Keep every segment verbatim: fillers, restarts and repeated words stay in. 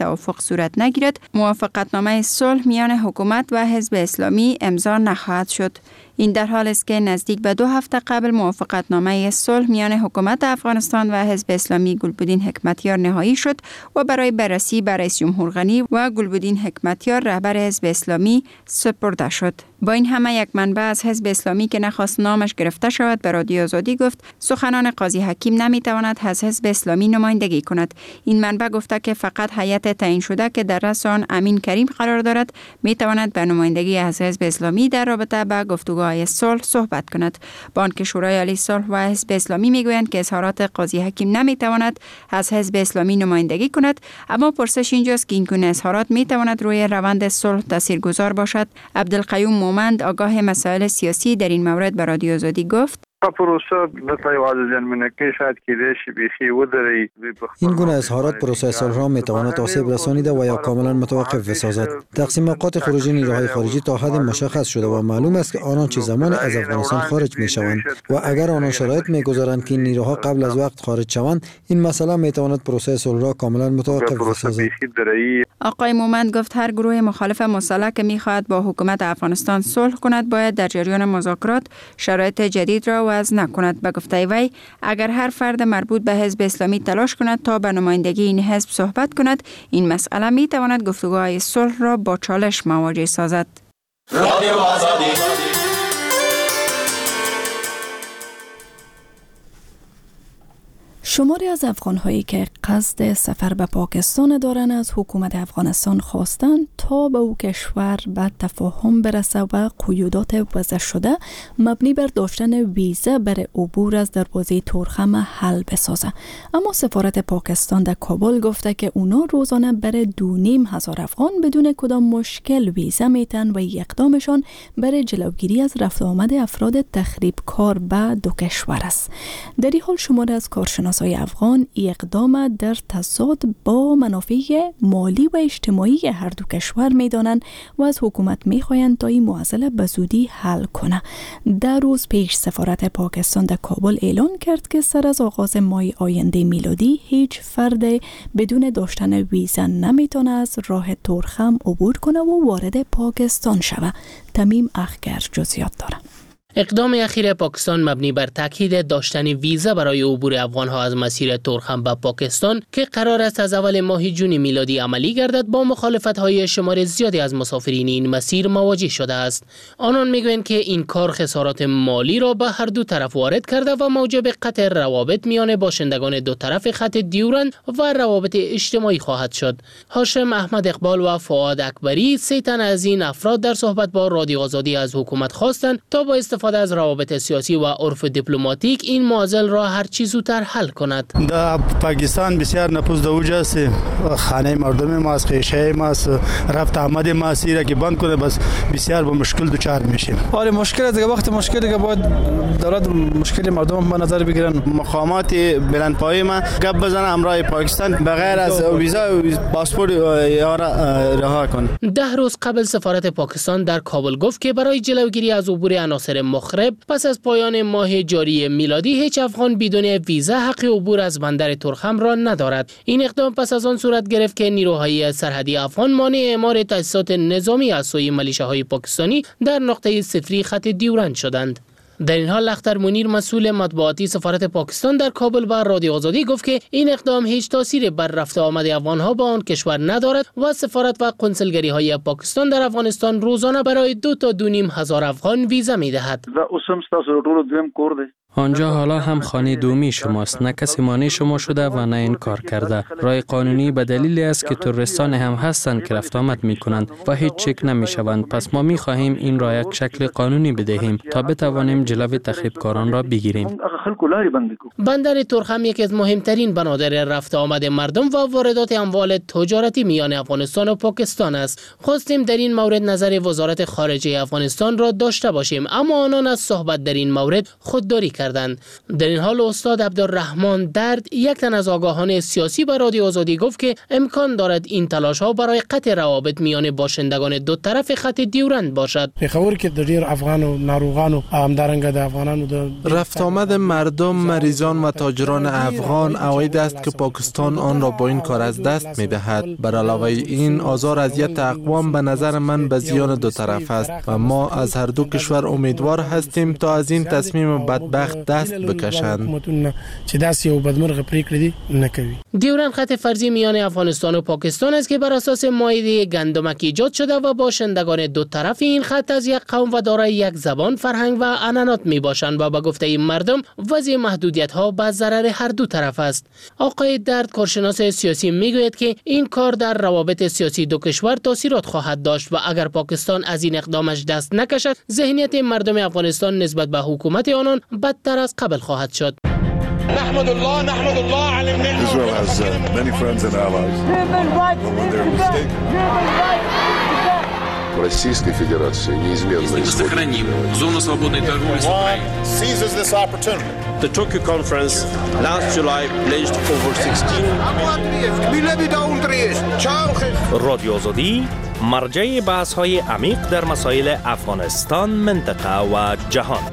توافق صورت نگیرد، موافقتنامه صلح میان حکومت و حزب اسلامی امضا نخواهد شد. این در حال است که نزدیک به دو هفته قبل موافقتنامه صلح میان حکومت افغانستان و حزب اسلامی گلبدین حکمتیار نهایی شد و برای بررسی به رئیس جمهور غنی و گلبدین حکمتیار رهبر حزب اسلامی سپرده شد. با این همه یک منبع از حزب اسلامی که نخواست نامش گرفته شود به رادیو آزادی گفت سخنان قاضی حکیم نمیتواند از حزب اسلامی نمایندگی کند. این منبع گفته که فقط هیئت تعیین شده که در رأس آن امین کریم قرار دارد میتواند به نمایندگی از حزب اسلامی در رابطه با گفتگوهای صلح صحبت کند. با آنکه شورای عالی صلح و حزب اسلامی میگویند که اظهارات قاضی حکیم نمیتواند از حزب اسلامی نمایندگی کند، اما پرسش اینجاست که این گونه اظهارات میتواند روی روند صلح تاثیرگذار باشد. عبدالقیوم مومند آگاه مسائل سیاسی در این مورد به رادیو آزادی گفت پروسه مثل واضح منکه شاید که دیشی بیخی ودری این گونه اظهارات پروسه صلح را میتواند آسیب رسانیده و یا کاملا متوقف بسازد. تقسیم اوقات خروجی نیروهای خارجی تا حد مشخص شده و معلوم است که آنان چه زمان از افغانستان خارج میشوند و اگر آنان شرایط میگذارند که این نیروها قبل از وقت خارج شوند، این مسئله میتواند پروسه صلح را کاملا متوقف بسازد. آقای مومند گفت هر گروه مخالف مسلح که میخواهد با حکومت افغانستان صلح کند باید در جریان مذاکرات شرایط جدید را وضع نکند. به گفته وی اگر هر فرد مربوط به حزب اسلامی تلاش کند تا به نمایندگی این حزب صحبت کند، این مسئله می تواند گفتگوهای صلح را با چالش مواجه سازد. شماری از افغان‌هایی که قصد سفر به پاکستان دارند از حکومت افغانستان خواستند تا به او کشور به تفاهم برسه و قیودات وضع شده مبنی بر داشتن ویزا برای عبور از دروازه تورخم حل بسازه. اما سفارت پاکستان در کابل گفته که اونا روزانه برای دو نیم هزار افغان بدون کدام مشکل ویزا میتن و اقدامشان برای جلوگیری از رفت آمد افراد تخریبکار به دو کشور است. در این حال شماری از کارشناسان افغان اقدام در تضاد با منافع مالی و اجتماعی هر دو کشور میدانند و از حکومت میخواهند تا این معضله به زودی حل کنه. در روز پیش سفارت پاکستان در کابل اعلان کرد که سر از آغاز ماه آینده میلادی هیچ فرد بدون داشتن ویزا نمیتونه از راه تورخم عبور کنه و وارد پاکستان شوه. تمیم اخگر جزئیات داره. اقدام اخیر پاکستان مبنی بر تاکید داشتن ویزا برای عبور افغان‌ها از مسیر تورخم به پاکستان که قرار است از اول ماه جون میلادی عملی گردد با مخالفت‌های شمار زیادی از مسافرین این مسیر مواجه شده است. آنان میگویند که این کار خسارات مالی را به هر دو طرف وارد کرده و موجب قطع روابط میان باشندگان دو طرف خط دیورند و روابط اجتماعی خواهد شد. هاشم احمد اقبال و فؤاد اکبری سه تن از این افراد در صحبت با رادیو آزادی از حکومت خواستند تا با استفاده از روابط سیاسی و عرف دیپلماتیک این معضل را هر چه زودتر حل کند. در پاکستان بسیار نفوذ دوجه است. خانه مردم ما است، خیشه ما است، رفت آمد ما است که بند کنه بس بسیار با مشکل دچار میشیم. آره مشکل است. وقت مشکلی که باید دولت مشکل مردم به نظر بگیرن. مقامات بلندپایه ما گپ بزنه امرای پاکستان بغیر از ویزا و پاسپورت رها کن. ده روز قبل سفارت پاکستان در کابل گفت که برای جلوگیری از عبور عناصر مخرب پس از پایان ماه جاری میلادی هیچ افغان بدون ویزا حق عبور از بندر تورخم را ندارد. این اقدام پس از آن صورت گرفت که نیروهای سرحدی افغان مانع اعمار تاسیسات نظامی از سوی ملیشه‌های پاکستانی در نقطه صفری خط دیورند شدند. در این حال لختر منیر مسئول مطبوعاتی سفارت پاکستان در کابل با رادیو آزادی گفت که این اقدام هیچ تأثیری بر رفت آمد افغان‌ها با آن کشور ندارد و سفارت و کنسولگری‌های پاکستان در افغانستان روزانه برای دو تا دو نیم هزار افغان ویزا می‌دهد. آنجا حالا هم خانه دومی شماست، نه کسی مانع شما شده و نه این کار کرده. رای قانونی به دلیلی است که تروریستان هم هستند که رفت آمد می‌کنند و هیچ چک نمی‌شوند. پس ما می‌خواهیم این را یک شکل قانونی بدهیم تا بتوانیم جلوی تخریبکاران را بگیریم. بندر تورخم یکی از مهمترین بنادر رفت آمد مردم و واردات اموال تجارتی میان افغانستان و پاکستان است. خواستیم در این مورد نظر وزارت خارجه افغانستان را داشته باشیم، اما آنان از صحبت در این مورد خودداری کردند. در این حال استاد عبدالرحمن درد، یک تن از آگاهان سیاسی، به رادیو آزادی گفت که امکان دارد این تلاش ها برای قطع روابط میان باشندگان دو طرف خط دیورند باشد. خبر که در افغان و ناروغان و همدارنگ د افغانانو د رفت آمد مردم، مریضان و تاجران افغان عواید است که پاکستان آن را با این کار از دست می دهد. بر علاوه این آزار اذیت اقوام به نظر من به زیان دو طرف است و ما از هر دو کشور امیدوار هستیم تا از این تصمیم بدبخت دست بکشند. دیورند خط فرضی میان افغانستان و پاکستان است که بر اساس مائده گندمک ایجاد شده و باشندگان دو طرف این خط از یک قوم و دارای یک زبان، فرهنگ و عنعنات می باشند و به گفته این مردم وضع محدودیت ها به ضرر هر دو طرف است. آقای درد، کارشناس سیاسی، می گوید که این کار در روابط سیاسی دو کشور تاثیرات خواهد داشت و اگر پاکستان از این اقدامش دست نکشد، ذهنیت مردم افغانستان نسبت به حکومت آنان بدتر از قبل خواهد شد. نحمد الله نحمد الله على النعمة. Israel has uh, many friends and allies. When they're mistaken. В Российской Федерации неизменно сохраним зону свободной торговли с Украиной. Seizes this opportunity. The Tokyo conference last July pledged over sixteen. رادیو آزادی مرجع بحث‌های عمیق در مسائل افغانستان، منطقه و جهان.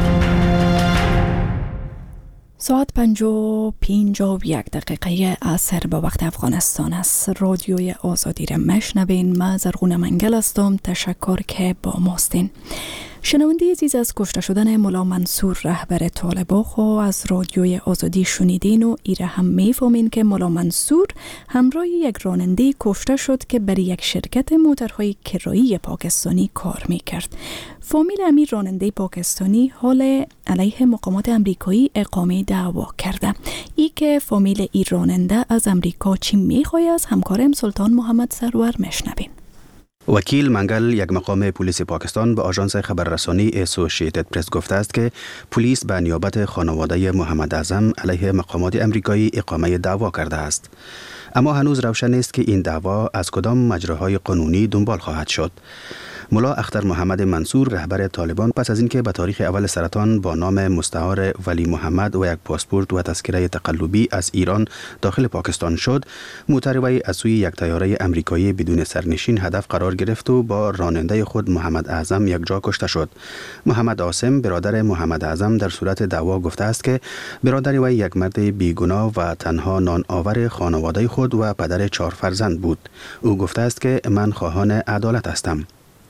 ساعت پنج و پنجاه و یک دقیقه عصر به وقت افغانستان است. رادیوی آزادی را مشنوین. من زرغونه منگل هستم. تشکر که با ماستین. شنونده عزیز، از کشته شدن ملا منصور رهبر طالبان خو از رادیوی آزادی شنیدین و ایره هم میفهمین که ملا منصور همراه یک راننده کشته شد که برای یک شرکت موترهای کرایی پاکستانی کار میکرد. فامیل امیر راننده پاکستانی حال علیه مقامات امریکایی اقامه دعوا کرده. ای که فامیل ای راننده از امریکا چی میخواه از همکارم سلطان محمد سرور مشنوین. وکیل منگل، یک مقام پلیس پاکستان، به آژانس خبررسانی اسوسییتد پرس گفته است که پلیس به نیابت خانواده محمد اعظم علیه مقامات امریکایی اقامه دعوا کرده است. اما هنوز روشن نیست که این دعوا از کدام مجراهای قانونی دنبال خواهد شد. ملا اختر محمد منصور رهبر طالبان پس از اینکه به تاریخ اول سرطان با نام مستعار ولی محمد و یک پاسپورت و تذکره تقلبی از ایران داخل پاکستان شد، موتر وی از سوی یک طیاره امریکایی بدون سرنشین هدف قرار گرفت و با راننده خود محمد اعظم یک جا کشته شد. محمد عاصم برادر محمد اعظم در صورت دعوا گفته است که برادر وی یک مرد بیگناه و تنها نان آور خانواده خود و پدر چهار فرزند بود. او گفته است که من خواهان عدالت هستم.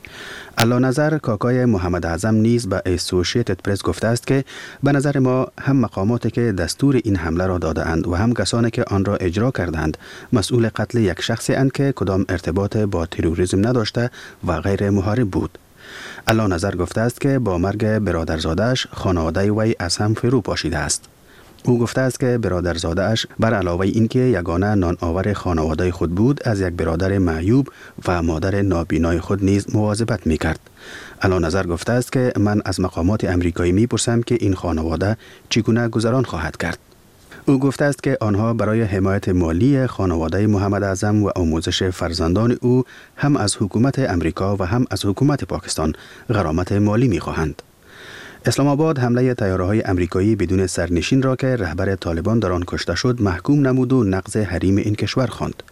علا نظر، کاکای محمد اعظم نیز به اسوسییتد پرس گفته است که به نظر ما هم مقاماتی که دستور این حمله را داده اند و هم کسانی که آن را اجرا کردند مسئول قتل یک شخصی اند که کدام ارتباط با تروریسم نداشته و غیر محارب بود. علا نظر گفته است که با مرگ برادرزاده‌اش خانواده وی از هم فرو پاشیده است. او گفته است که برادرزاده اش بر علاوه اینکه یگانه نان آور خانواده خود بود، از یک برادر معیوب و مادر نابینای خود نیز مواظبت می‌کرد. علا نظر گفته است که من از مقامات امریکایی می‌پرسم که این خانواده چگونه گذران خواهد کرد. او گفته است که آنها برای حمایت مالی خانواده محمد اعظم و آموزش فرزندان او هم از حکومت امریکا و هم از حکومت پاکستان غرامت مالی می‌خواهند. اسلام آباد حمله طیاره‌های امریکایی بدون سرنشین را که رهبر طالبان در آن کشته شد محکوم نمود و نقض حریم این کشور خواند.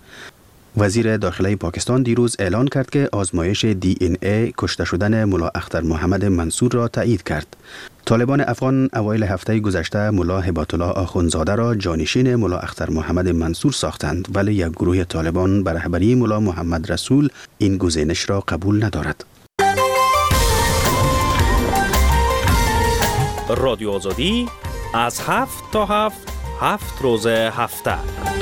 وزیر داخلی پاکستان دیروز اعلان کرد که آزمایش دی ان ای کشته شدن ملا اختر محمد منصور را تایید کرد. طالبان افغان اوایل هفته گذشته ملا هبات الله آخوندزاده را جانشین ملا اختر محمد منصور ساختند، ولی یک گروه طالبان به رهبری ملا محمد رسول این گزینش را قبول ندارد. رادیو آزادی از هفت تا هفت هفت روز هفته.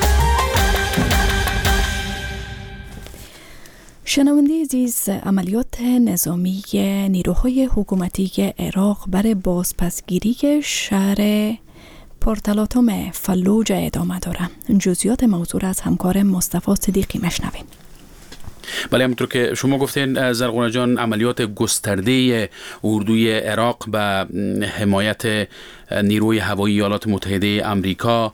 شنونده عزیز، عملیات نظامی نیروهای حکومتی عراق برای بازپسگیری شهر پورتالاتوم فلوجه ادامه داره. جزئیات موضوع از همکار مصطفی صدیقی مشنوین. بله، همونطور که شما گفتین زرغونه جان، عملیات گسترده اردوی عراق به حمایت نیروی هوایی ایالات متحده آمریکا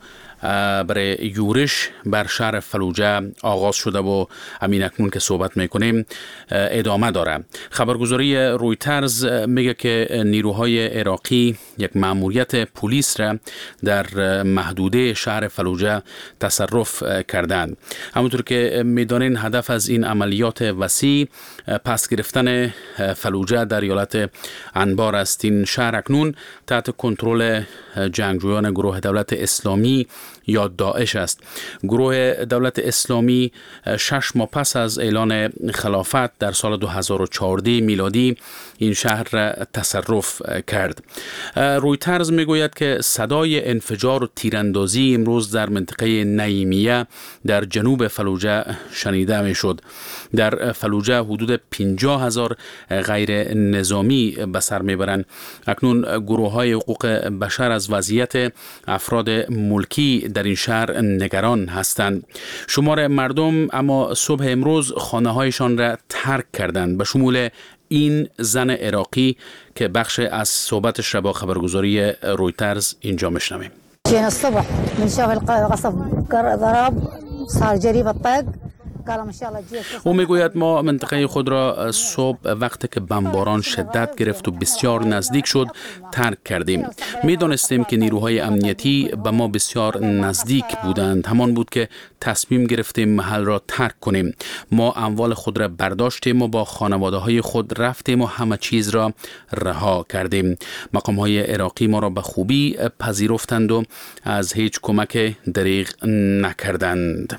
برای یورش بر شهر فلوجه آغاز شده و همین اکنون که صحبت میکنیم ادامه داره. خبرگزاری رویترز میگه که نیروهای عراقی یک مأموریت پلیس را در محدوده شهر فلوجه تصرف کردند. همونطور که میدانین هدف از این عملیات وسیع پس گرفتن فلوجه در ایالت انبار است. این شهر اکنون تحت کنترل جنگجویان گروه دولت اسلامی یا داعش است. گروه دولت اسلامی شش ماه پس از اعلان خلافت در سال دو هزار و چهارده میلادی این شهر را تصرف کرد. رویترز میگوید که صدای انفجار و تیراندازی امروز در منطقه نعیمیه در جنوب فلوجه شنیده میشد. در فلوجه حدود پنجاه هزار غیر نظامی به سر میبرند. اکنون گروه های حقوق بشر از وضعیت افراد ملکی در این شهر نگران هستند. شمار مردم اما صبح امروز خانه هایشان را ترک کردند، به شمول این زن عراقی که بخش از صحبتش را با خبرگزاری رویترز اینجا میشنویم. جينا الصبح بنشوف القصف ضرب صار جريب الطق. او میگوید ما منطقه خود را صبح وقتی که بمباران شدت گرفت و بسیار نزدیک شد ترک کردیم. میدانستیم که نیروهای امنیتی به ما بسیار نزدیک بودند. همان بود که تصمیم گرفتیم محل را ترک کنیم. ما اموال خود را برداشتیم و با خانواده های خود رفتیم و همه چیز را رها کردیم. مقام های عراقی ما را به خوبی پذیرفتند و از هیچ کمک دریغ نکردند.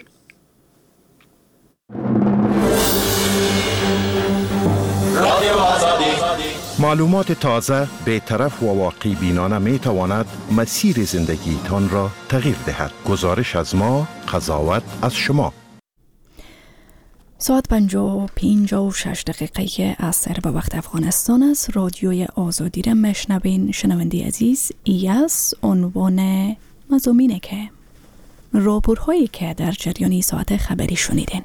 معلومات تازه، بی‌طرف و واقعی بینانه می تواند مسیر زندگی تان را تغییر دهد. گزارش از ما، قضاوت از شما. ساعت پنجاه و پنجاه و شش دقیقه عصر به وقت افغانستان است. رادیوی آزادی را مشنوین. شنونده عزیز، ای از عنوان مضامینه که راپورهایی که در جریان ساعت خبری شنیدین.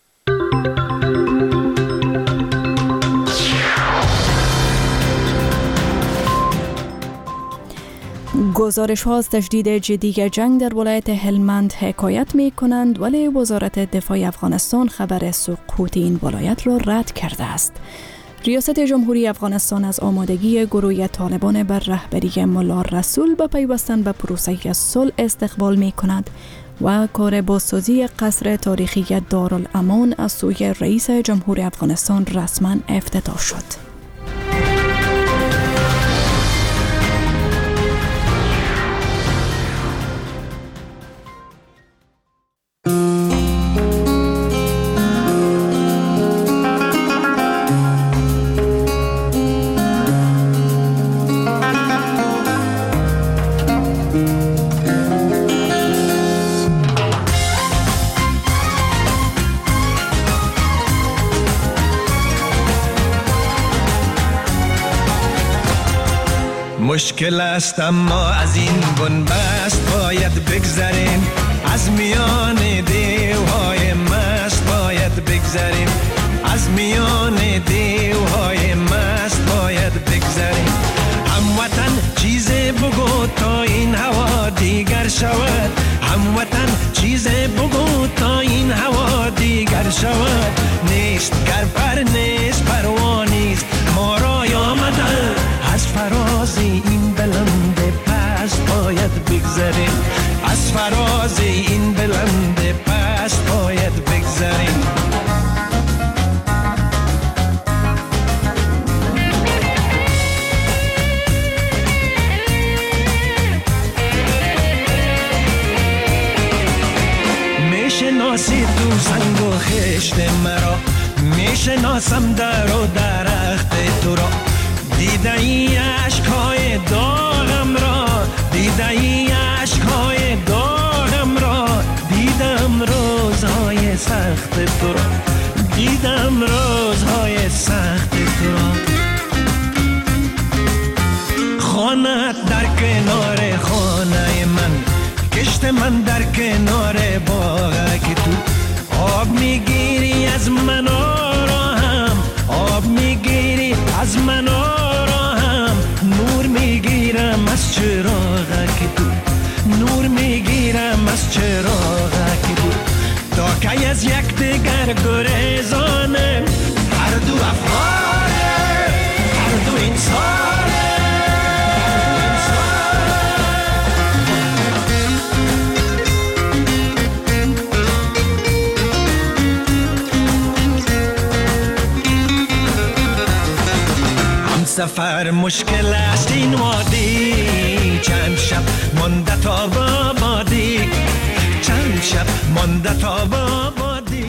گزارش ها از تشدید جدی جنگ در ولایت هلمند حکایت می کنند، ولی وزارت دفاع افغانستان خبر سقوط این ولایت را رد کرده است. ریاست جمهوری افغانستان از آمادگی گروه طالبان بر رهبری ملا رسول به پیوستن به پروسه صلح استقبال می کند و کار بازسازی قصر تاریخی دارالامان از سوی رئیس جمهور افغانستان رسما افتتاح شد. مشکل است اما از این بنبست باید بگذریم، از میان دیوهای مست باید بگذریم، از میان دیوهای مست باید بگذریم. هموطن چیز بگو تا این هوا دیگر شود، هموطن چیز بگو تا این هوا دیگر شود. نیست گر پر نیست پروانیست ما را آمدن، از فراز این بلند پست باید بگذریم، از فراز این بلند پست باید بگذریم. میشناسی تو سنگ و خشت مرا، میشناسم در و درخت تو را. دیده ای عشقهای داغم را، دیده ای عشقهای داغم را، دیدم روزهای سخت تو را، دیدم روزهای سخت تو را. خانه در کنار خانه من، کشت من در کنار باغ که تو آب میگیری از من آرام، آب میگیری از من آرام، نور میگیرم از چراغ که تو، نور میگیرم از چراغک بود تا که از یک دیگر گریزانه هر دو افغانه هر دو انسانه هم سفر مشکل است این وادی چند شب مانده تا با بادی چند شب مانده تا با